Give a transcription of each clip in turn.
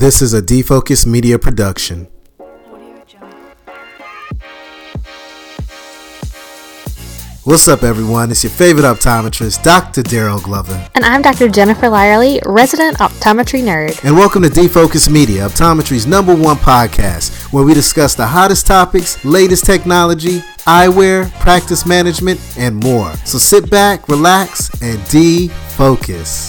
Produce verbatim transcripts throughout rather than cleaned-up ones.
This is a Defocus Media production. What's up, everyone? It's your favorite optometrist, Doctor Daryl Glover. And I'm Doctor Jennifer Lyerly, resident optometry nerd. And welcome to Defocus Media, optometry's number one podcast, where we discuss the hottest topics, latest technology, eyewear, practice management, and more. So sit back, relax, and defocus.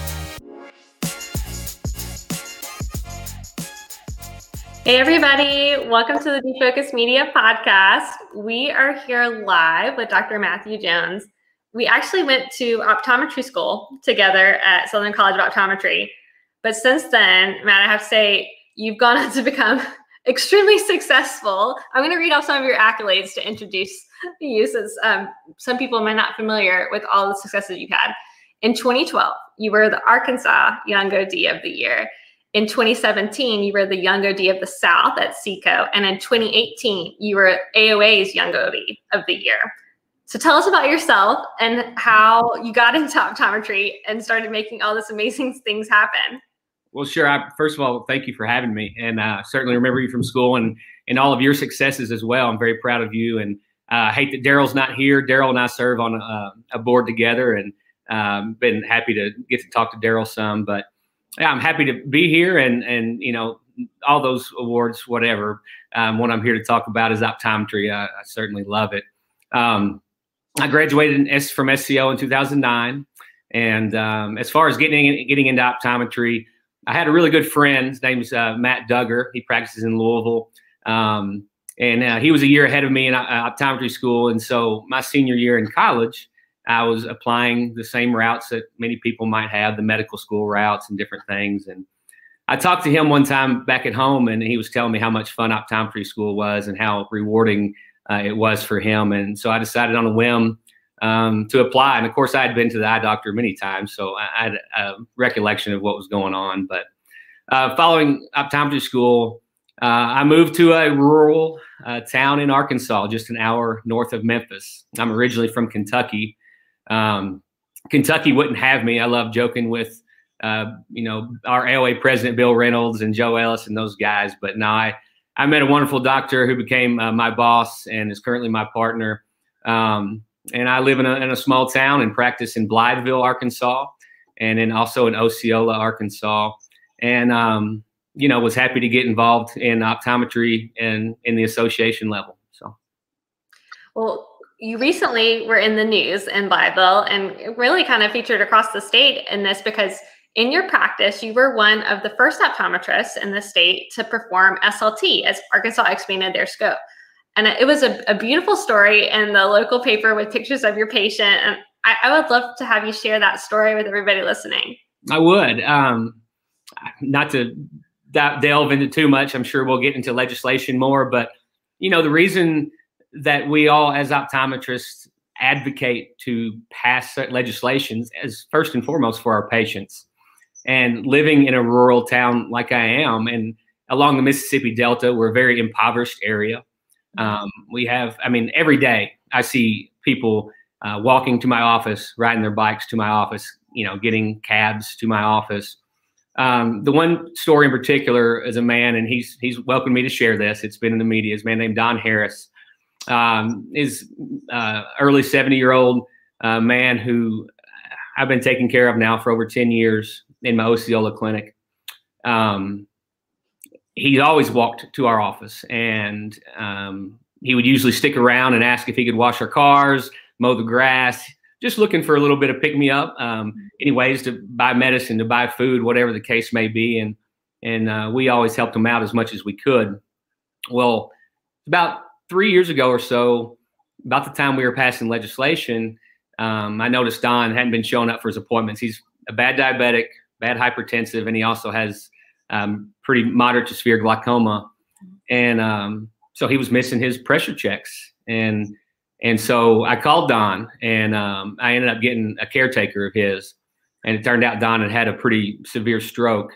Hey everybody, welcome to the Defocus Media podcast. We are here live with Doctor Matthew Jones. We actually went to optometry school together at Southern College of Optometry. But since then, Matt, I have to say, you've gone on to become extremely successful. I'm going to read off some of your accolades to introduce you, since um, some people might not be familiar with all the successes you've had. In twenty twelve, you were the Arkansas Young O D of the Year. In twenty seventeen, you were the Young O D of the South at SECO. And in twenty eighteen, you were A O A's Young O D of the Year. So tell us about yourself and how you got into optometry and started making all this amazing things happen. Well, sure. I, first of all, thank you for having me. And I uh, certainly remember you from school and, and all of your successes as well. I'm very proud of you. And uh, I hate that Daryl's not here. Daryl and I serve on a, a board together, and um, been happy to get to talk to Daryl some. But yeah, I'm happy to be here, and, and you know, all those awards, whatever. Um, what I'm here to talk about is optometry. I, I certainly love it. Um, I graduated in S, from S C O in two thousand nine. And um, as far as getting, getting into optometry, I had a really good friend. His name's uh, Matt Duggar. He practices in Louisville. Um, and uh, he was a year ahead of me in uh, optometry school. And so my senior year in college, I was applying the same routes that many people might have, the medical school routes and different things. And I talked to him one time back at home, and he was telling me how much fun optometry school was and how rewarding uh, it was for him. And so I decided on a whim um, to apply. And of course, I had been to the eye doctor many times, so I had a recollection of what was going on. But uh, following optometry school, uh, I moved to a rural uh, town in Arkansas, just an hour north of Memphis. I'm originally from Kentucky. Um, Kentucky wouldn't have me. I love joking with, uh, you know, our A O A president, Bill Reynolds, and Joe Ellis and those guys. But now I, I met a wonderful doctor who became uh, my boss and is currently my partner. Um, and I live in a, in a small town and practice in Blytheville, Arkansas, and then also in Osceola, Arkansas. And, um, you know, was happy to get involved in optometry and in the association level. So, well, you recently were in the news in Blytheville and really kind of featured across the state in this, because in your practice, you were one of the first optometrists in the state to perform S L T as Arkansas expanded their scope. And it was a, a beautiful story in the local paper with pictures of your patient. And I, I would love to have you share that story with everybody listening. I would. Um, not to d- delve into too much. I'm sure we'll get into legislation more. But, you know, the reason that we all as optometrists advocate to pass legislations as first and foremost for our patients. And living in a rural town like I am, and along the Mississippi Delta, we're a very impoverished area. Um, we have, I mean, every day I see people uh, walking to my office, riding their bikes to my office, you know, getting cabs to my office. Um, the one story in particular is a man, and he's he's welcomed me to share this. It's been in the media. It's a man named Don Harris. Um, is uh, early seventy-year-old uh, man who I've been taking care of now for over ten years in my Osceola clinic. Um, he always walked to our office, and um, he would usually stick around and ask if he could wash our cars, mow the grass, just looking for a little bit of pick-me-up, um, anyways, to buy medicine, to buy food, whatever the case may be. And, and uh, we always helped him out as much as we could. Well, about three years ago or so, about the time we were passing legislation, um, I noticed Don hadn't been showing up for his appointments. He's a bad diabetic, bad hypertensive, and he also has um, pretty moderate to severe glaucoma. And um, so he was missing his pressure checks. And and so I called Don, and um, I ended up getting a caretaker of his. And it turned out Don had had a pretty severe stroke.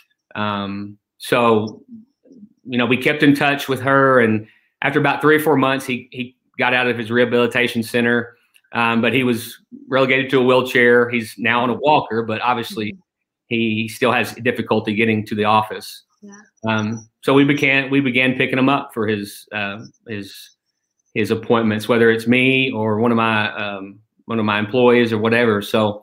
Um, so, you know, we kept in touch with her, and after about three or four months, he he got out of his rehabilitation center, um, but he was relegated to a wheelchair. He's now on a walker, but obviously he still has difficulty getting to the office. Yeah. Um, so we began we began picking him up for his uh, his his appointments, whether it's me or one of my um, one of my employees or whatever. So,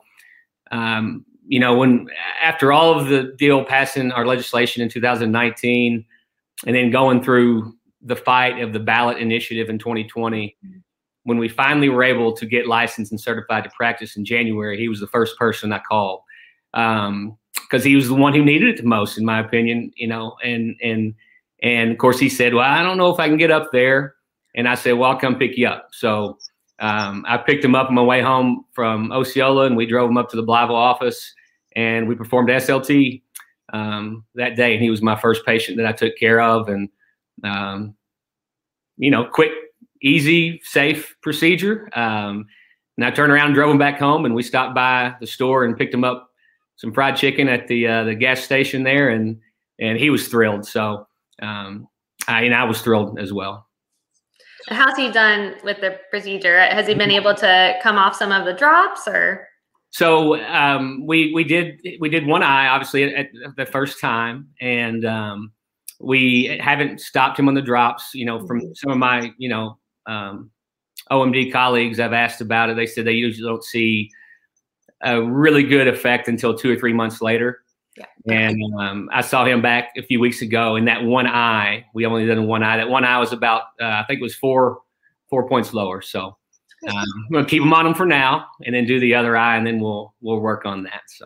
um, you know, when after all of the deal passing our legislation in two thousand nineteen, and then going through the fight of the ballot initiative in twenty twenty, when we finally were able to get licensed and certified to practice in January, he was the first person I called. Um, because he was the one who needed it the most, in my opinion, you know, and, and, and of course he said, well, I don't know if I can get up there. And I said, well, I'll come pick you up. So, um, I picked him up on my way home from Osceola, and we drove him up to the Blytheville office, and we performed S L T, um, that day. And he was my first patient that I took care of. And, um, you know, quick, easy, safe procedure. Um, and I turned around and drove him back home, and we stopped by the store and picked him up some fried chicken at the uh, the gas station there, and and he was thrilled. So, um, I, and I was thrilled as well. How's he done with the procedure? Has he been able to come off some of the drops, or? So um, we we did we did one eye, obviously, at, at the first time, and um, we haven't stopped him on the drops. You know, from some of my you know um, O M D colleagues, I've asked about it. They said they usually don't see a really good effect until two or three months later. Yeah. And um, I saw him back a few weeks ago, in that one eye, we only did one eye. That one eye was about, uh, I think it was four, four points lower. So um, I'm going to keep him on him for now, and then do the other eye, and then we'll, we'll work on that. So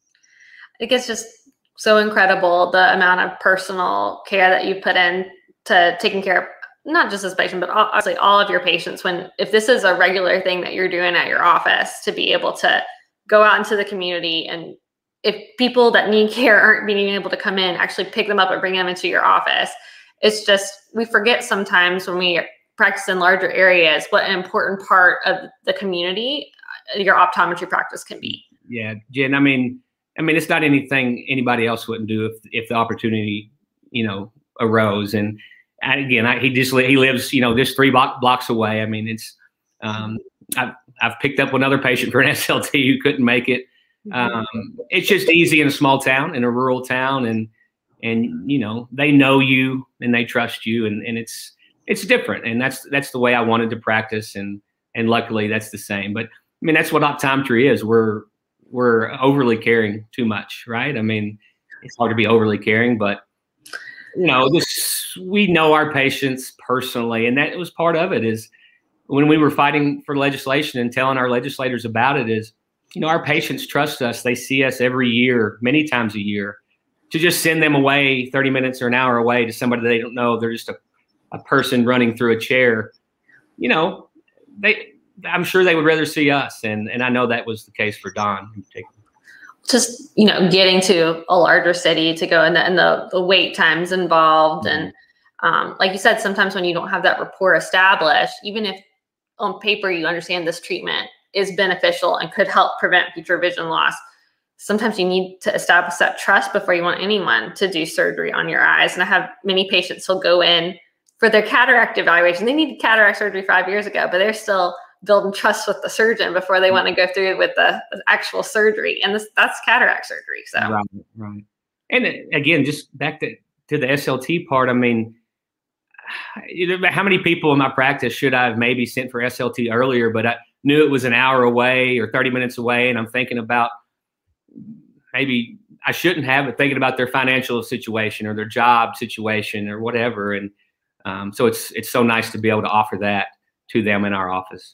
I think it's just so incredible, the amount of personal care that you put in to taking care of not just this patient, but obviously all of your patients. When, if this is a regular thing that you're doing at your office, to be able to go out into the community, and if people that need care aren't being able to come in, actually pick them up and bring them into your office. It's just, we forget sometimes when we practice in larger areas, what an important part of the community your optometry practice can be. Yeah, Jen, I mean, I mean, it's not anything anybody else wouldn't do if, if the opportunity, you know, arose. And, and again, I, he just, he lives, you know, just three block, blocks away. I mean, it's, um, I've, I've picked up another patient for an S L T who couldn't make it. Um, it's just easy in a small town, in a rural town, and, and, you know, they know you and they trust you, and, and it's, it's different. And that's, that's the way I wanted to practice. And, and luckily that's the same. But I mean, that's what optometry is. We're, we're overly caring too much, right? I mean, it's hard to be overly caring, but you know, this, we know our patients personally, and that was part of it. Is when we were fighting for legislation and telling our legislators about it, is, you know, our patients trust us. They see us every year, many times a year. To just send them away thirty minutes or an hour away to somebody they don't know, they're just a, a person running through a chair, you know, they, I'm sure they would rather see us. And, and I know that was the case for Don in particular. Just, you know, getting to a larger city to go, and the, and the, the wait times involved. Mm-hmm. And um, like you said, sometimes when you don't have that rapport established, even if on paper you understand this treatment is beneficial and could help prevent future vision loss, sometimes you need to establish that trust before you want anyone to do surgery on your eyes. And I have many patients who'll go in for their cataract evaluation. They needed cataract surgery five years ago, but they're still building trust with the surgeon before they want to go through with the, the actual surgery. And this, that's cataract surgery. So right, right. And again, just back to, to the S L T part, I mean, how many people in my practice should I have maybe sent for S L T earlier, but I knew it was an hour away or thirty minutes away, and I'm thinking about maybe I shouldn't have, but thinking about their financial situation or their job situation or whatever. And um, so it's it's so nice to be able to offer that to them in our office.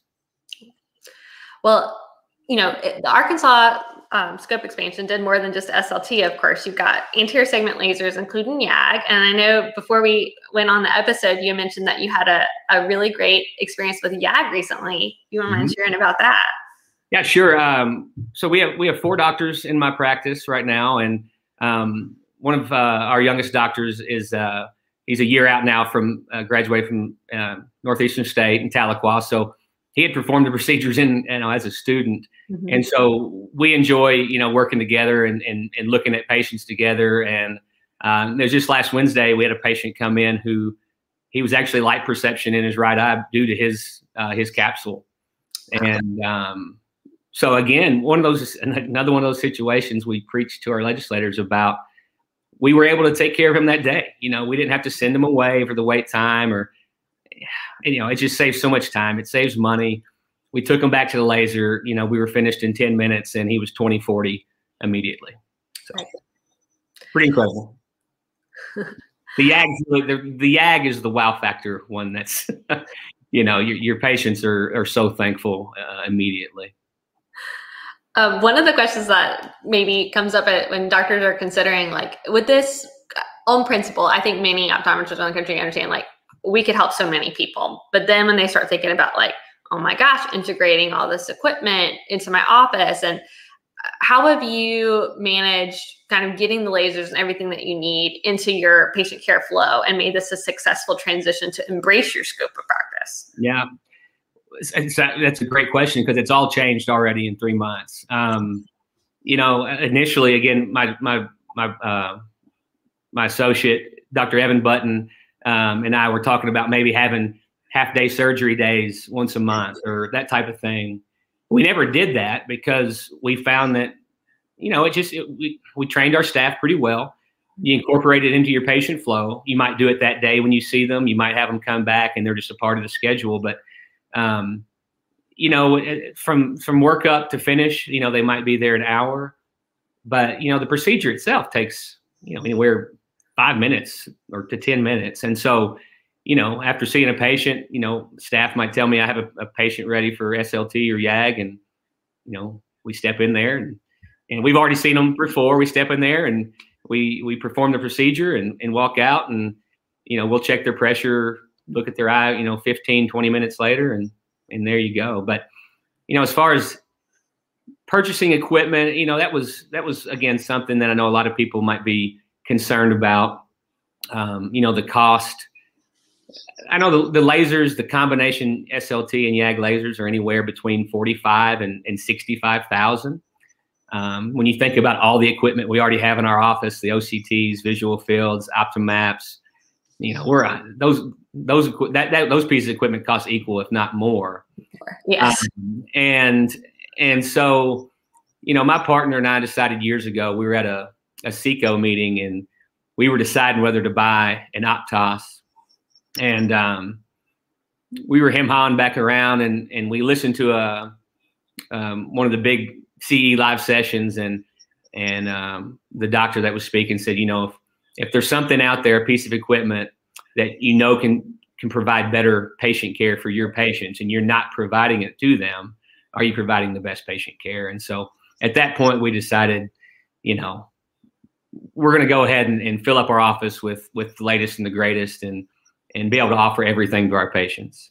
Well, you know, it, the Arkansas um, scope expansion did more than just S L T. Of course, you've got anterior segment lasers, including Y A G. And I know before we went on the episode, you mentioned that you had a, a really great experience with Y A G recently. You want to mind sharing about that? Yeah, sure. Um, so we have we have four doctors in my practice right now, and um, one of uh, our youngest doctors is uh, he's a year out now from uh, graduated from uh, Northeastern State in Tahlequah. So he had performed the procedures in, you know, as a student. Mm-hmm. And so we enjoy, you know, working together and, and, and looking at patients together. And um, there's just last Wednesday, we had a patient come in who he was actually light perception in his right eye due to his, uh, his capsule. And um, so again, one of those, another one of those situations we preach to our legislators about. we were able to take care of him that day. You know, we didn't have to send him away for the wait time, or, you know, it just saves so much time. It saves money. We took him back to the laser. You know, we were finished in ten minutes, and he was twenty forty immediately. So pretty incredible. The YAG, the, the YAG is the wow factor one. That's, you know, your, your patients are, are so thankful uh, immediately. Um, one of the questions that maybe comes up at, when doctors are considering, like, with this on principle, I think many optometrists in the country understand, like, we could help so many people. But then when they start thinking about, like, oh my gosh, integrating all this equipment into my office, and how have you managed kind of getting the lasers and everything that you need into your patient care flow and made this a successful transition to embrace your scope of practice? Yeah, it's, that's a great question, because it's all changed already in three months. Um, you know, initially, again, my my my uh, my associate, Doctor Evan Button, um, and I were talking about maybe having half-day surgery days once a month or that type of thing. We never did that because we found that, you know, it just, it, we, we trained our staff pretty well. You incorporate it into your patient flow. You might do it that day when you see them. You might have them come back and they're just a part of the schedule. But, um, you know, from, from work up to finish, you know, they might be there an hour. But, you know, the procedure itself takes, you know, anywhere five minutes or to ten minutes. And so, you know, after seeing a patient, you know, staff might tell me I have a, a patient ready for S L T or YAG, and, you know, we step in there, and, and we've already seen them before. We step in there and we, we perform the procedure and, and walk out, and, you know, we'll check their pressure, look at their eye, you know, fifteen, twenty minutes later, and, and there you go. But, you know, as far as purchasing equipment, you know, that was, that was again, something that I know a lot of people might be concerned about. Um, you know, the cost. I know the, the lasers, the combination S L T and YAG lasers are anywhere between forty-five and, and sixty-five thousand. Um, when you think about all the equipment we already have in our office, the O C Ts, visual fields, OptoMaps, you know, we're those those that, that those pieces of equipment cost equal, if not more. Yes. Um, and and so, you know, my partner and I decided years ago, we were at a a SECO meeting, and we were deciding whether to buy an Optos. And um, we were hem-hawing back around, and, and we listened to a, um, one of the big C E live sessions, and and um, the doctor that was speaking said, you know, if, if there's something out there, a piece of equipment that you know can can provide better patient care for your patients, and you're not providing it to them, are you providing the best patient care? And so at that point, we decided, you know, we're going to go ahead and, and fill up our office with with the latest and the greatest, and and be able to offer everything to our patients.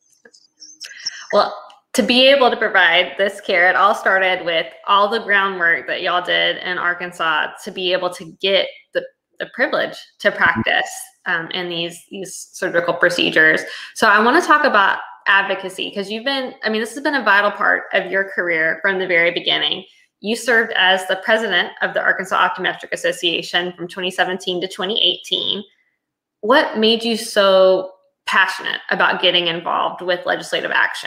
Well, to be able to provide this care, it all started with all the groundwork that y'all did in Arkansas to be able to get the, the privilege to practice um, in these, these surgical procedures. So I want to talk about advocacy, because you've been, I mean, this has been a vital part of your career from the very beginning. You served as the president of the Arkansas Optometric Association from twenty seventeen to twenty eighteen. What made you so passionate about getting involved with legislative action?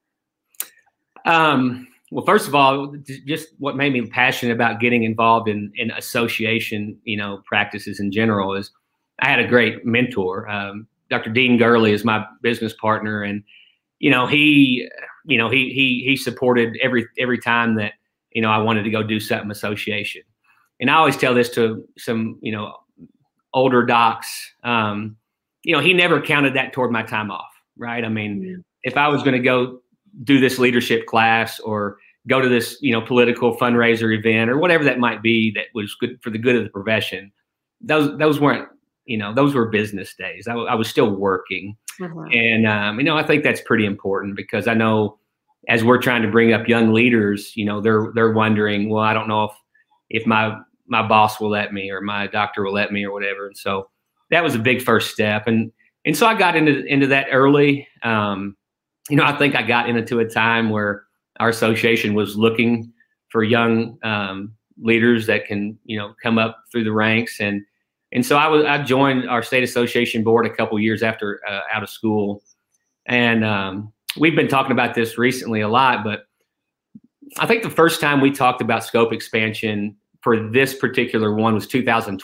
Um, well, first of all, just what made me passionate about getting involved in, in association, you know, practices in general is I had a great mentor. Um, Doctor Dean Gurley is my business partner, and, you know, he, you know, he, he, he supported every, every time that, you know, I wanted to go do something association. And I always tell this to some, you know, older docs, um, you know, he never counted that toward my time off, right? I mean, mm-hmm. if I was going to go do this leadership class or go to this, you know, political fundraiser event or whatever that might be that was good for the good of the profession, those those weren't, you know, those were business days. I, I was still working. Mm-hmm. And, um, you know, I think that's pretty important, because I know as we're trying to bring up young leaders, you know, they're they're wondering, well, I don't know if if my my boss will let me, or my doctor will let me, or whatever. And so that was a big first step. And, and so I got into, into that early. Um, you know, I think I got into a time where our association was looking for young, um, leaders that can, you know, come up through the ranks. And, and so I was, I joined our state association board a couple years after, uh, out of school. And, um, we've been talking about this recently a lot, but I think the first time we talked about scope expansion for this particular one was two thousand twelve.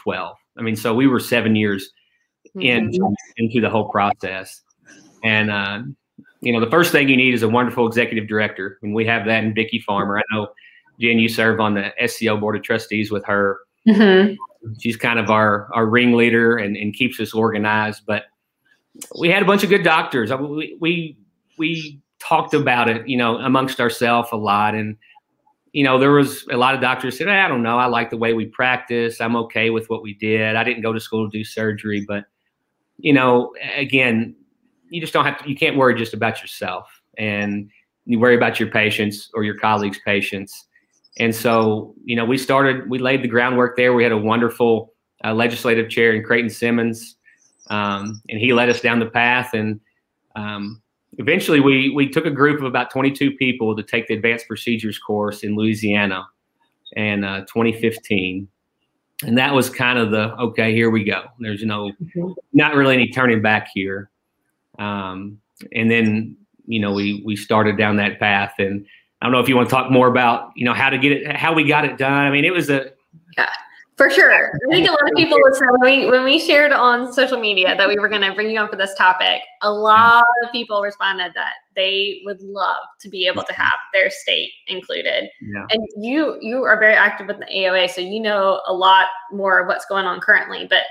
I mean, so we were seven years mm-hmm. in, into the whole process. And, uh, you know, the first thing you need is a wonderful executive director. And we have that in Vicki Farmer. I know, Jen, you serve on the S C O Board of Trustees with her. Mm-hmm. She's kind of our, our ringleader and, and keeps us organized. But we had a bunch of good doctors. We, we, we talked about it, you know, amongst ourselves a lot. And, you know, there was a lot of doctors said, I don't know, I like the way we practice. I'm okay with what we did. I didn't go to school to do surgery. But, you know, again, you just don't have to, you can't worry just about yourself. And you worry about your patients or your colleagues' patients. And so, you know, we started, we laid the groundwork there. We had a wonderful uh, legislative chair in Creighton Simmons, um, and he led us down the path. And um, eventually we we took a group of about twenty-two people to take the advanced procedures course in Louisiana in uh, twenty fifteen. And that was kind of the, okay, here we go. There's no, not really any turning back here. Um, and then, you know, we we started down that path. And I don't know if you want to talk more about, you know, how to get it, how we got it done. I mean, it was a. Yeah, for sure. I think a lot of people listen, when we, when we shared on social media that we were going to bring you on for this topic, a lot of people responded that they would love to be able to have their state included. Yeah. And you, you are very active with the A O A, so you know a lot more of what's going on currently, but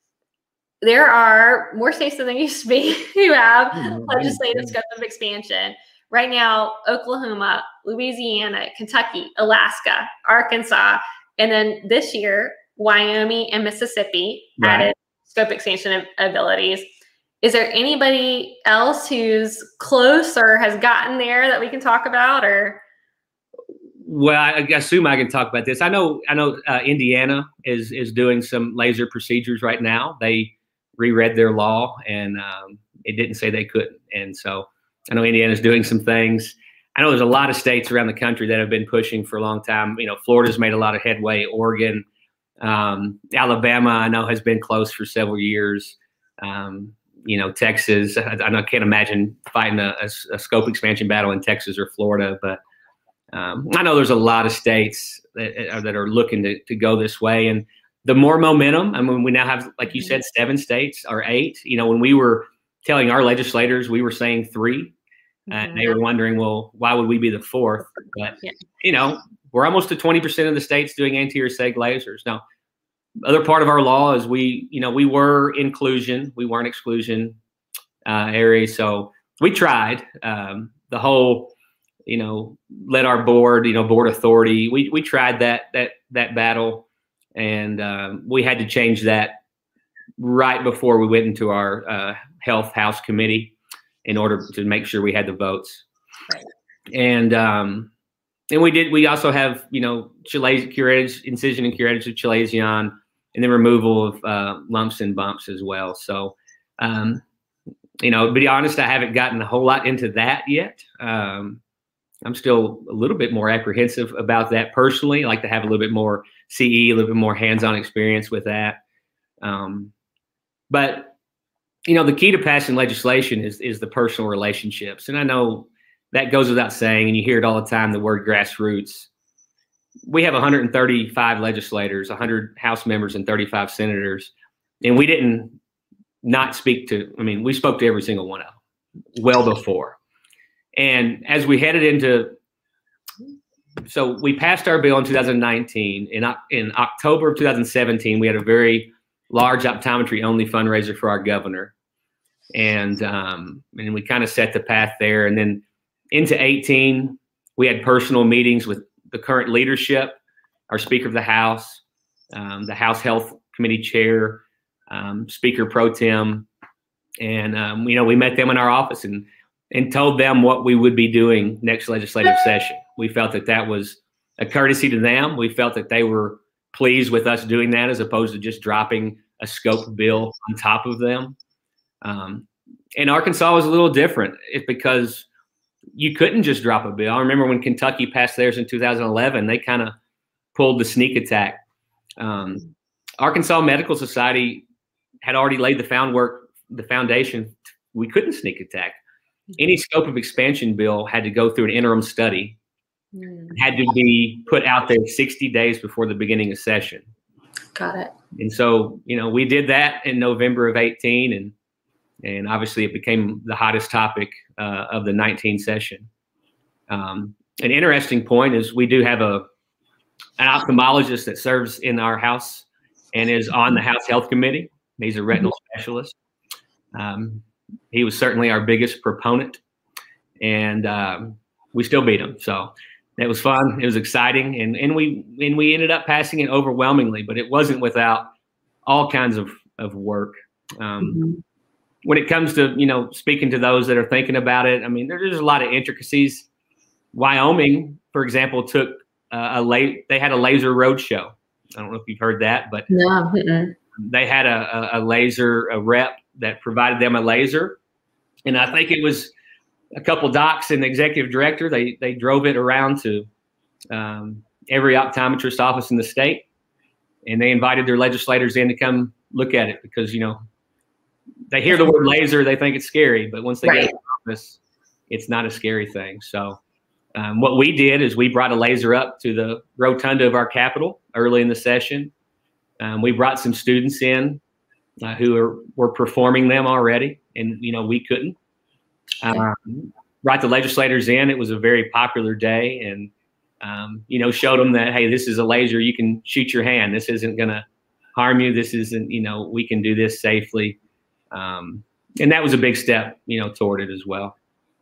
there are more states than there used to be who have mm-hmm. legislative scope of expansion. Right now, Oklahoma, Louisiana, Kentucky, Alaska, Arkansas, and then this year, Wyoming and Mississippi right. added scope expansion abilities. Is there anybody else who's close or has gotten there that we can talk about? Or well, I assume I can talk about this. I know, I know, uh, Indiana is is doing some laser procedures right now. They reread their law, and um, it didn't say they couldn't, and so. I know Indiana's doing some things. I know there's a lot of states around the country that have been pushing for a long time. You know, Florida's made a lot of headway. Oregon, um, Alabama, I know has been close for several years. Um, you know, Texas, I, I can't imagine fighting a, a, a scope expansion battle in Texas or Florida. But um, I know there's a lot of states that, that are looking to, to go this way. And the more momentum, I mean, we now have, like you said, seven states or eight. You know, when we were telling our legislators, we were saying three. Uh, and they were wondering, well, why would we be the fourth? But, yeah. you know, we're almost to twenty percent of the states doing anterior seg lasers. Now, other part of our law is we, you know, we were inclusion. We weren't exclusion uh, areas. So we tried um, the whole, you know, let our board, you know, board authority. We we tried that that that battle, and um, we had to change that right before we went into our uh, health house committee in order to make sure we had the votes. Right. And um, and we did. We also have, you know, chalazion, curettage, incision and curettage of chalazion, and then removal of uh, lumps and bumps as well. So, um, you know, to be honest, I haven't gotten a whole lot into that yet. Um, I'm still a little bit more apprehensive about that personally. I like to have a little bit more C E, a little bit more hands-on experience with that. Um, but you know, the key to passing legislation is is the personal relationships. And I know that goes without saying, and you hear it all the time, the word grassroots. We have one hundred thirty-five legislators, one hundred House members, and thirty-five senators. And we didn't not speak to, I mean, we spoke to every single one of them well before. And as we headed into, so we passed our bill in two thousand nineteen. In, in October of two thousand seventeen, we had a very large optometry-only fundraiser for our governor. And um, and we kind of set the path there. And then into eighteen, we had personal meetings with the current leadership, our Speaker of the House, um, the House Health Committee Chair, um, Speaker Pro Tem. And, um, you know, we met them in our office and, and told them what we would be doing next legislative session. We felt that that was a courtesy to them. We felt that they were pleased with us doing that as opposed to just dropping a scope bill on top of them. Um, and Arkansas was a little different it's because you couldn't just drop a bill. I remember when Kentucky passed theirs in two thousand eleven, they kind of pulled the sneak attack. Um, Arkansas Medical Society had already laid the found work, the foundation. We couldn't sneak attack. Any scope of expansion bill had to go through an interim study, mm. had to be put out there sixty days before the beginning of session. Got it. and so, you know, we did that in November of eighteen, and and obviously it became the hottest topic uh, of the nineteen session. Um, an interesting point is we do have a an ophthalmologist that serves in our house and is on the House Health Committee. He's a retinal specialist. Um, he was certainly our biggest proponent, and um, we still beat him. So it was fun. It was exciting, and and we and we ended up passing it overwhelmingly. But it wasn't without all kinds of of work. Um, mm-hmm. When it comes to, you know, speaking to those that are thinking about it, I mean, there's a lot of intricacies. Wyoming, for example, took uh, a late. They had a laser road show. I don't know if you've heard that, but no. Mm-mm. They had a, a, a laser a rep that provided them a laser, and I think it was a couple docs and the executive director. They they drove it around to um, every optometrist office in the state, and they invited their legislators in to come look at it because, you know, they hear the word laser, they think it's scary, but once they right. get to the office, it's not a scary thing. So um, what we did is we brought a laser up to the rotunda of our Capitol early in the session. Um, we brought some students in uh, who are, were performing them already, and, you know, we couldn't. Um, brought the legislators in. It was a very popular day, and, um, you know, showed them that, hey, this is a laser. You can shoot your hand. This isn't going to harm you. This isn't, you know, we can do this safely. Um, and that was a big step, you know, toward it as well.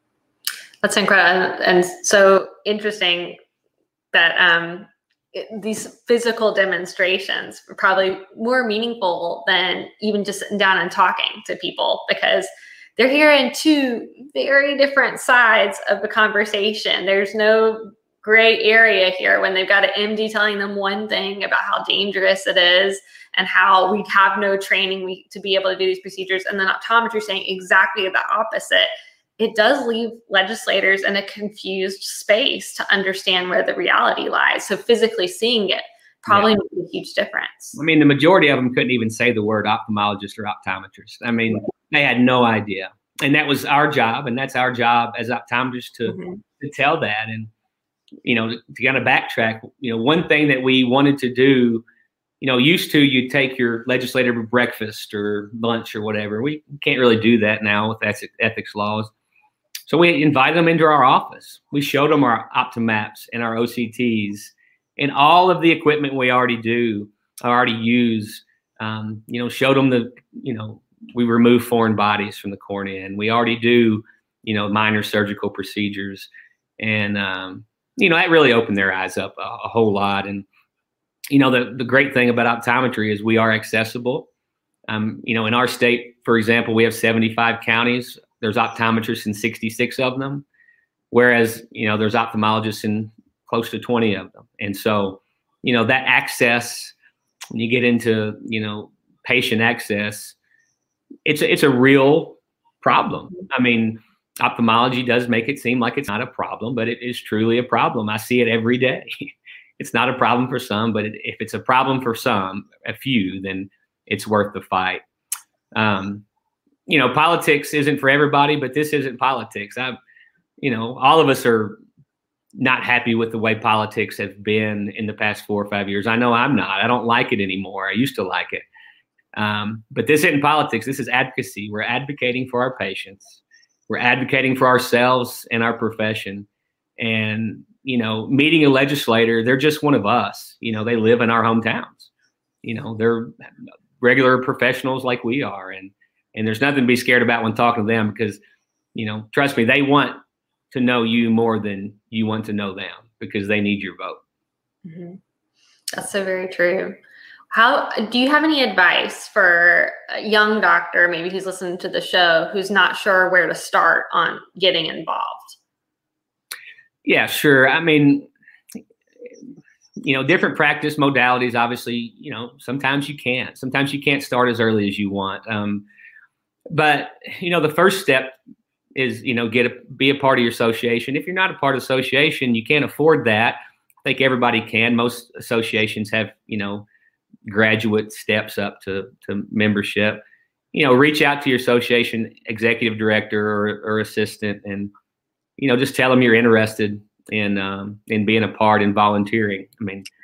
That's incredible. And so interesting that um, it, these physical demonstrations were probably more meaningful than even just sitting down and talking to people, because they're hearing two very different sides of the conversation. There's no gray area here when they've got an M D telling them one thing about how dangerous it is and how we have no training we, to be able to do these procedures, and then optometry saying exactly the opposite. It does leave legislators in a confused space to understand where the reality lies. So physically seeing it probably yeah. makes a huge difference. I mean, the majority of them couldn't even say the word ophthalmologist or optometrist. I mean, they had no idea. And that was our job, and that's our job as optometrists to, mm-hmm. to tell that. And, you know, to, to kind of backtrack, you know, one thing that we wanted to do, you know, used to, you'd take your legislator to breakfast or lunch or whatever. We can't really do that now with ethics laws. So we invited them into our office. We showed them our OptoMaps and our O C Ts and all of the equipment we already do, already use. Um, you know, showed them the, you know, we remove foreign bodies from the cornea, and we already do, you know, minor surgical procedures. And, um, you know, that really opened their eyes up a, a whole lot. And, you know, the, the great thing about optometry is we are accessible. Um, you know, in our state, for example, we have seventy-five counties. There's optometrists in sixty-six of them, whereas, you know, there's ophthalmologists in close to twenty of them. And so, you know, that access, when you get into, you know, patient access, it's a, it's a real problem. I mean, ophthalmology does make it seem like it's not a problem, but it is truly a problem. I see it every day. It's not a problem for some, but it, if it's a problem for some, a few, then it's worth the fight. Um, you know, politics isn't for everybody, but this isn't politics. I, you know, all of us are not happy with the way politics have been in the past four or five years. I know I'm not. I don't like it anymore. I used to like it. Um, but this isn't politics. This is advocacy. We're advocating for our patients. We're advocating for ourselves and our profession. And, you know, meeting a legislator, they're just one of us. You know, they live in our hometowns. You know, they're regular professionals like we are. And, and there's nothing to be scared about when talking to them, because, you know, trust me, they want to know you more than you want to know them, because they need your vote. Mm-hmm. That's so very true. How do you have any advice for a young doctor, maybe who's listening to the show, who's not sure where to start on getting involved? Yeah, sure. I mean, you know, different practice modalities, obviously, you know, sometimes you can't, sometimes you can't start as early as you want. Um, but, you know, the first step is, you know, get a, be a part of your association. If you're not a part of the association, you can't afford that. I think everybody can. Most associations have, you know, graduate steps up to, to membership. You know, reach out to your association executive director or, or assistant, and, you know, just tell them you're interested in, um, in being a part and volunteering. I mean,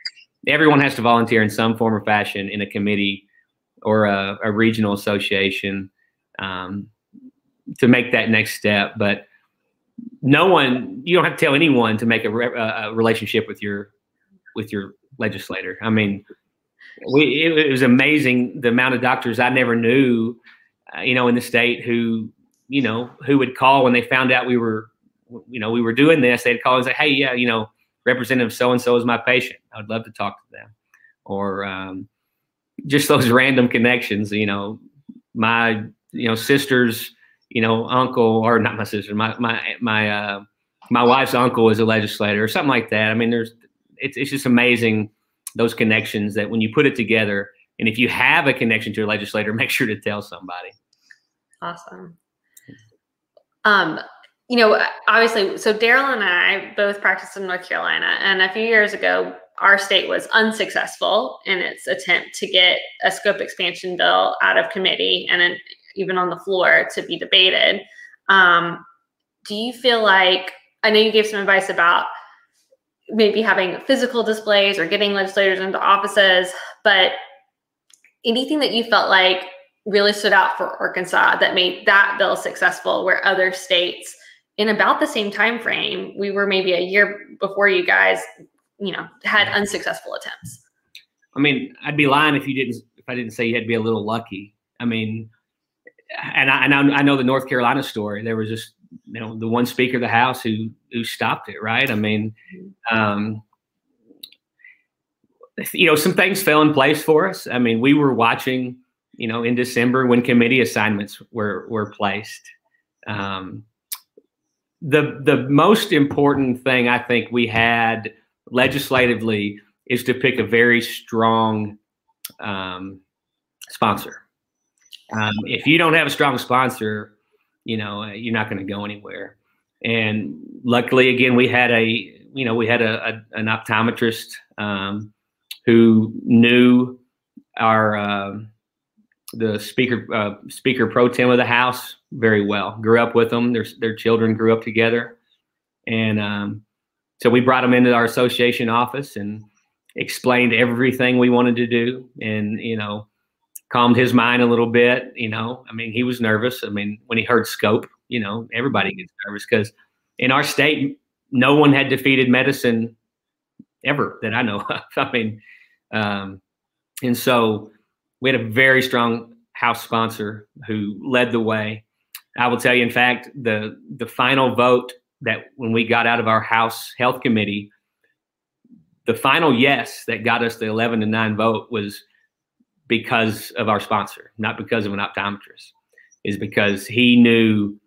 everyone has to volunteer in some form or fashion in a committee or a, a regional association um, to make that next step. But no one, you don't have to tell anyone to make a, re, a relationship with your with your legislator. I mean, we it, it was amazing the amount of doctors I never knew, uh, you know, in the state who, you know, who would call when they found out we were, you know, we were doing this. They'd call and say, hey, yeah, you know, Representative so-and-so is my patient. I would love to talk to them. Or um, just those random connections, you know, my, you know, sister's, you know, uncle, or not my sister, my, my, my, uh, my wife's uncle is a legislator or something like that. I mean, there's, it's, it's just amazing, those connections that when you put it together, and if you have a connection to a legislator, make sure to tell somebody. Awesome. Um, you know, obviously, so Daryl and I both practiced in North Carolina, and a few years ago, our state was unsuccessful in its attempt to get a scope expansion bill out of committee and then even on the floor to be debated. Um, do you feel like, I know you gave some advice about maybe having physical displays or getting legislators into offices, but anything that you felt like really stood out for Arkansas that made that bill successful, where other states in about the same time frame, we were maybe a year before you guys, you know, had unsuccessful attempts? I mean, I'd be lying if you didn't, if I didn't say you had to be a little lucky. I mean, and I, and I know the North Carolina story. There was just, you know, the one Speaker of the House who who stopped it, right? I mean, um, you know, some things fell in place for us. I mean, we were watching, you know, in December when committee assignments were were placed. Um, the the most important thing I think we had legislatively is to pick a very strong um, sponsor. Um, if you don't have a strong sponsor, you know, you're not going to go anywhere. And luckily, again, we had a, you know, we had a, a an optometrist um, who knew our uh, the speaker uh, speaker pro tem of the House very well. Grew up with them. Their their children grew up together, and um, so we brought them into our association office and explained everything we wanted to do, and you know, calmed his mind a little bit. You know, I mean, he was nervous. I mean, when he heard scope, you know, everybody gets nervous because in our state, no one had defeated medicine ever that I know of. I mean, um, and so we had a very strong House sponsor who led the way. I will tell you, in fact, the the final vote that when we got out of our House Health Committee, the final yes that got us the eleven to nine vote was because of our sponsor, not because of an optometrist. Is because he knew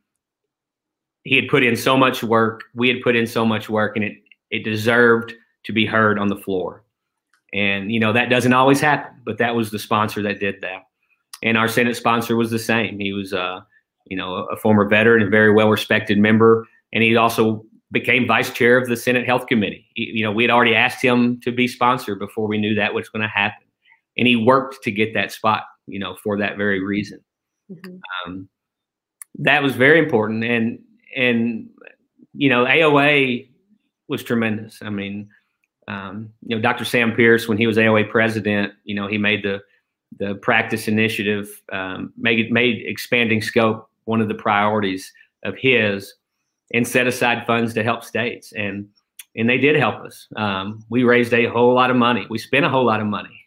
he had put in so much work, we had put in so much work, and it it deserved to be heard on the floor. And, you know, that doesn't always happen, but that was the sponsor that did that. And our Senate sponsor was the same. He was, uh, you know, a former veteran and very well-respected member. And he also became vice chair of the Senate Health Committee. He, you know, we had already asked him to be sponsor before we knew that was going to happen. And he worked to get that spot, you know, for that very reason. Mm-hmm. Um, that was very important. And, and, you know, A O A was tremendous. I mean, um, you know, Doctor Sam Pierce, when he was A O A president, you know, he made the, the practice initiative, um, made, made expanding scope one of the priorities of his, and set aside funds to help states. And, and they did help us. Um, we raised a whole lot of money. We spent a whole lot of money.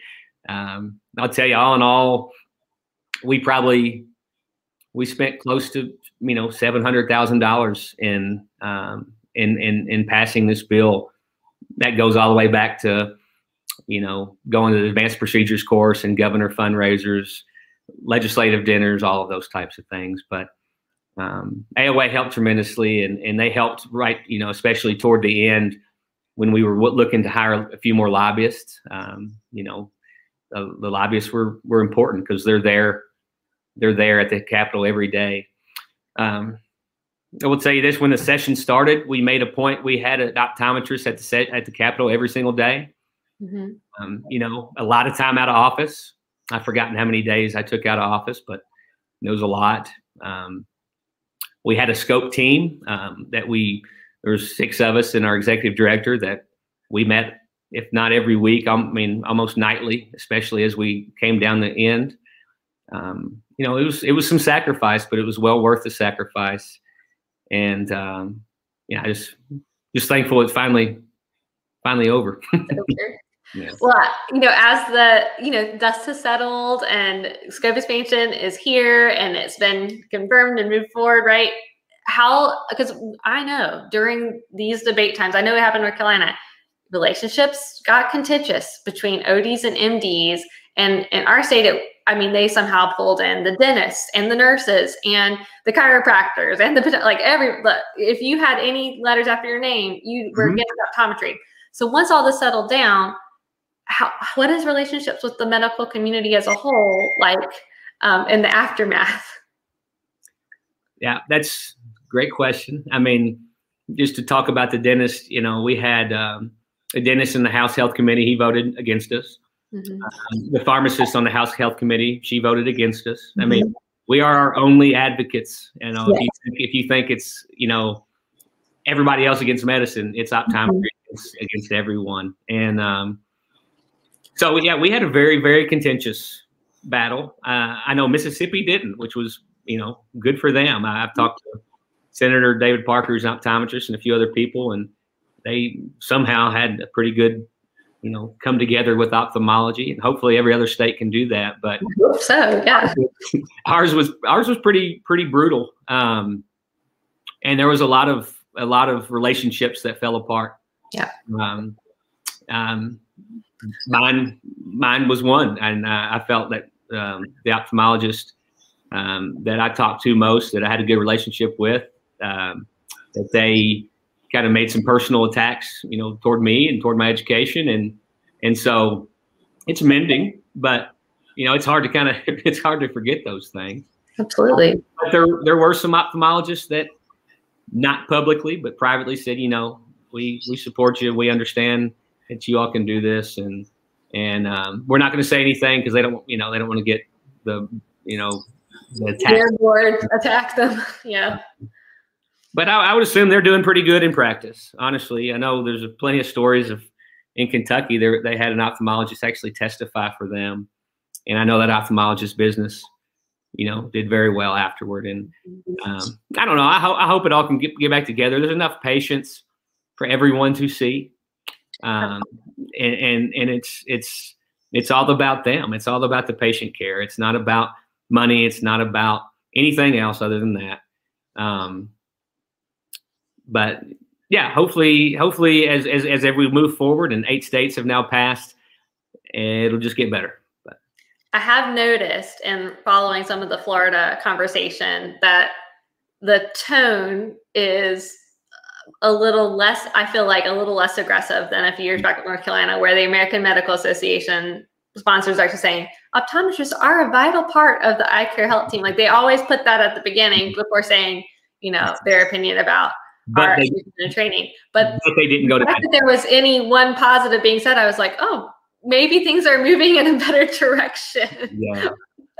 um, I'll tell you, all in all, we probably, we spent close to, you know, seven hundred thousand dollars in, um, in, in, in passing this bill. That goes all the way back to, you know, going to the advanced procedures course and governor fundraisers, legislative dinners, all of those types of things. But um, A O A helped tremendously, and, and they helped right, you know, especially toward the end when we were looking to hire a few more lobbyists. Um, you know, the, the lobbyists were, were important because they're there, they're there at the Capitol every day. Um, I will tell you this: when the session started, we made a point. We had an optometrist at the set, at the Capitol every single day. Mm-hmm. Um, you know, a lot of time out of office. I've forgotten how many days I took out of office, but it was a lot. Um, we had a scope team um, that we, there was six of us and our executive director that we met if not every week, I mean, almost nightly, especially as we came down the end. Um, you know, it was it was some sacrifice, but it was well worth the sacrifice. And um, yeah, I just just thankful it's finally finally over. Yeah. Well, you know, as the, you know, dust has settled and scope expansion is here and it's been confirmed and moved forward, right? How, because I know during these debate times, I know it happened in North Carolina, relationships got contentious between O Ds and M Ds. And in our state, it, I mean, they somehow pulled in the dentists and the nurses and the chiropractors and the, like every, if you had any letters after your name, you were mm-hmm. getting optometry. So once all this settled down, how, what is relationships with the medical community as a whole like um, in the aftermath? Yeah, that's a great question. I mean, just to talk about the dentist, you know, we had um, a dentist in the House Health Committee. He voted against us. Mm-hmm. um, the pharmacist on the House Health Committee, she voted against us. Mm-hmm. I mean, we are our only advocates. You know, yes. if, you, if you think it's, you know, everybody else against medicine, it's optometry mm-hmm. against everyone. And um, so, yeah, we had a very, very contentious battle. Uh, I know Mississippi didn't, which was, you know, good for them. I, I've talked to Senator David Parker, who's an optometrist, and a few other people, and they somehow had a pretty good, you know, come together with ophthalmology, and hopefully every other state can do that. But I hope so, yeah. ours was ours was pretty pretty brutal, um, and there was a lot of a lot of relationships that fell apart. Yeah. Um, um, mine mine was one, and uh, I felt that um, the ophthalmologist um, that I talked to most, that I had a good relationship with, um, that they kind of made some personal attacks, you know, toward me and toward my education. And, and so it's mending, but, you know, it's hard to kind of, it's hard to forget those things. Absolutely. But there, there were some ophthalmologists that not publicly, but privately said, you know, we, we support you. We understand that you all can do this. And, and um, we're not going to say anything because they don't, you know, they don't want to get the, you know, the attack. Their board attack them. Yeah. But I, I would assume they're doing pretty good in practice. Honestly, I know there's plenty of stories of in Kentucky, they they had an ophthalmologist actually testify for them, and I know that ophthalmologist business, you know, did very well afterward. And um, I don't know. I hope I hope it all can get get back together. There's enough patients for everyone to see, um, and and and it's it's it's all about them. It's all about the patient care. It's not about money. It's not about anything else other than that. Um, But yeah, hopefully, hopefully, as as as we move forward, and eight states have now passed, it'll just get better. But I have noticed, in following some of the Florida conversation, that the tone is a little less. I feel like a little less aggressive than a few years back in North Carolina, where the American Medical Association sponsors are actually saying optometrists are a vital part of the eye care health team. Like they always put that at the beginning before saying, you know, their opinion about. But they, and training, but, but they didn't go to. If there was any one positive being said, I was like, oh, maybe things are moving in a better direction. Yeah,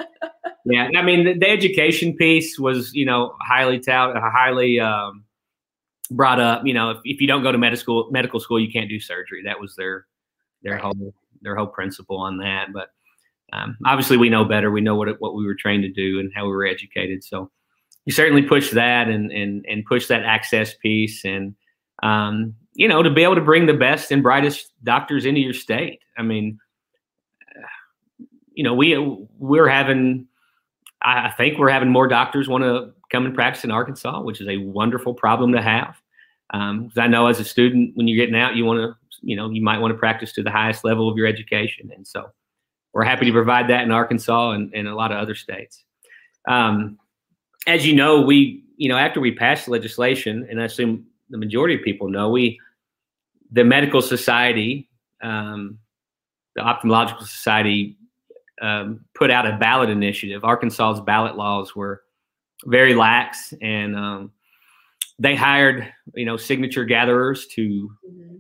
yeah. I mean, the, the education piece was, you know, highly touted, highly um, brought up. You know, if, if you don't go to medical school, medical school, you can't do surgery. That was their their right. whole their whole principle on that. But um, obviously, we know better. We know what it, what we were trained to do and how we were educated. So. You certainly push that and and and push that access piece, and um, you know, to be able to bring the best and brightest doctors into your state. I mean, you know, we we're having, I think we're having more doctors want to come and practice in Arkansas, which is a wonderful problem to have. Um, because I know as a student, when you're getting out, you want to, you know, you might want to practice to the highest level of your education, and so we're happy to provide that in Arkansas and, and a lot of other states. Um, As you know, we, you know, after we passed legislation, and I assume the majority of people know, we, the medical society, um, the ophthalmological society, um, put out a ballot initiative. Arkansas's ballot laws were very lax, and um, they hired, you know, signature gatherers to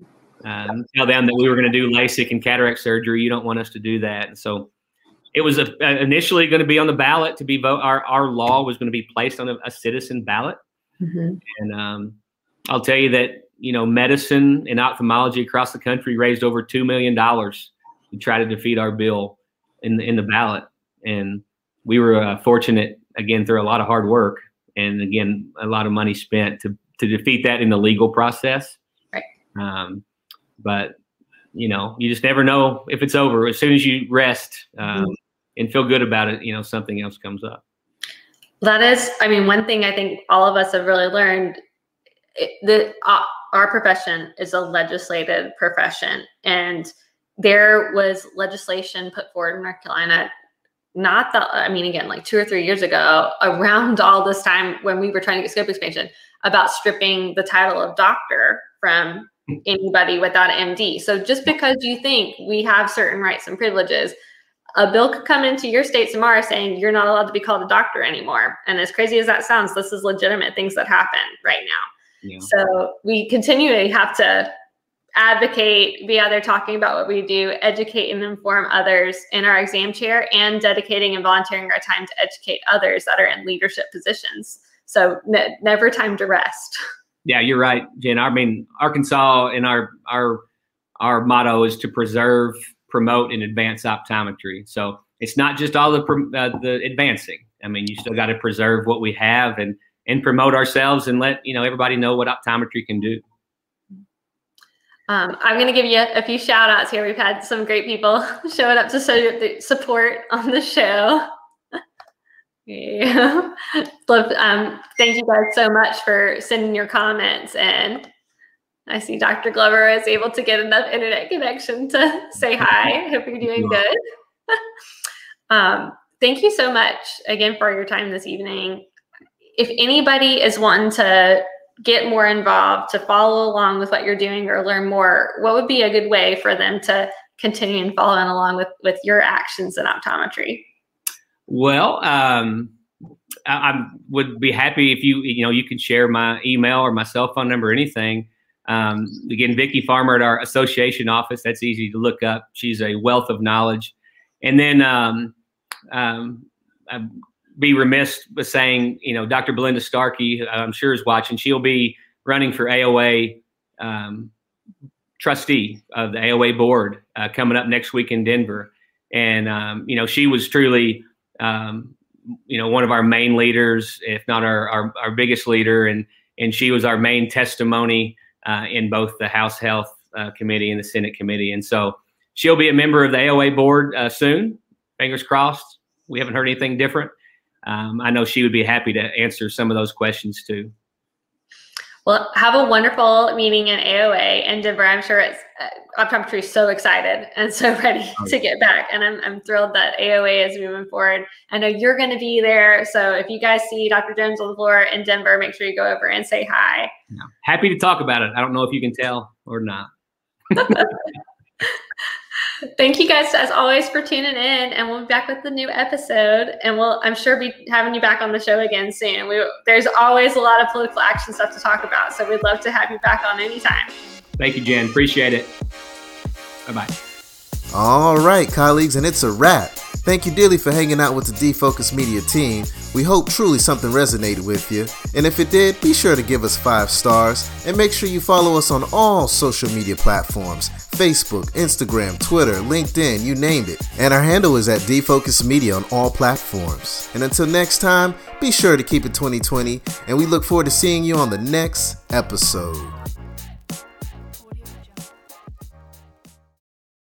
um, tell them that we were going to do LASIK and cataract surgery. You don't want us to do that, and so. It was a, initially going to be on the ballot to be vote. Our, our law was going to be placed on a, a citizen ballot. Mm-hmm. And um, I'll tell you that you know, medicine and ophthalmology across the country raised over two million dollars to try to defeat our bill in the, in the ballot. And we were uh, fortunate, again, through a lot of hard work and, again, a lot of money spent to, to defeat that in the legal process. Right. Um, but, you know, you just never know if it's over. As soon as you rest um, mm-hmm. and feel good about it, you know, something else comes up. That is, I mean, one thing I think all of us have really learned, it, the, uh, our profession is a legislative profession. And there was legislation put forward in North Carolina, not the, I mean, again, like two or three years ago, around all this time when we were trying to get scope expansion, about stripping the title of doctor from anybody without an M D. So just because you think we have certain rights and privileges, a bill could come into your state tomorrow saying you're not allowed to be called a doctor anymore. And as crazy as that sounds, this is legitimate things that happen right now. Yeah. So we continually have to advocate, be out there talking about what we do, educate and inform others in our exam chair, and dedicating and volunteering our time to educate others that are in leadership positions. So ne- never time to rest. Yeah, you're right, Jen. I mean, Arkansas and our our our motto is to preserve, promote, and advance optometry. So it's not just all the uh, the advancing. I mean, you still got to preserve what we have and and promote ourselves and let you know everybody know what optometry can do. Um, I'm going to give you a few shout outs here. We've had some great people showing up to show the support on the show. Yeah. Love, um, thank you guys so much for sending your comments. And I see Doctor Glover is able to get enough internet connection to say hi. Hope you're doing good. um, thank you so much again for your time this evening. If anybody is wanting to get more involved, to follow along with what you're doing or learn more, what would be a good way for them to continue and following along with, with your actions in optometry? Well, um, I, I would be happy if you, you know, you could share my email or my cell phone number or anything. Um, again, Vicki Farmer at our association office, that's easy to look up. She's a wealth of knowledge. And then um, um, I'd be remiss with saying, you know, Doctor Belinda Starkey, I'm sure is watching. She'll be running for A O A um, trustee of the A O A board uh, coming up next week in Denver. And, um, you know, she was truly, um, you know, one of our main leaders, if not our, our, our biggest leader. And, and she was our main testimony uh, in both the House Health uh, Committee and the Senate Committee. And so she'll be a member of the A O A board uh, soon. Fingers crossed. We haven't heard anything different. Um, I know she would be happy to answer some of those questions too. Well, have a wonderful meeting in A O A in Denver. I'm sure it's uh, optometry is so excited and so ready to get back. And I'm, I'm thrilled that A O A is moving forward. I know you're going to be there. So if you guys see Doctor Jones on the floor in Denver, make sure you go over and say hi. Yeah. Happy to talk about it. I don't know if you can tell or not. Thank you guys, as always, for tuning in, and we'll be back with the new episode, and we'll, I'm sure, be having you back on the show again soon. We, there's always a lot of political action stuff to talk about, so we'd love to have you back on anytime. Thank you, Jen. Appreciate it. Bye-bye. All right, colleagues, and it's a wrap. Thank you dearly for hanging out with the D-Focus Media team. We hope truly something resonated with you. And if it did, be sure to give us five stars. And make sure you follow us on all social media platforms. Facebook, Instagram, Twitter, LinkedIn, you named it. And our handle is at D-Focus Media on all platforms. And until next time, be sure to keep it twenty twenty. And we look forward to seeing you on the next episode.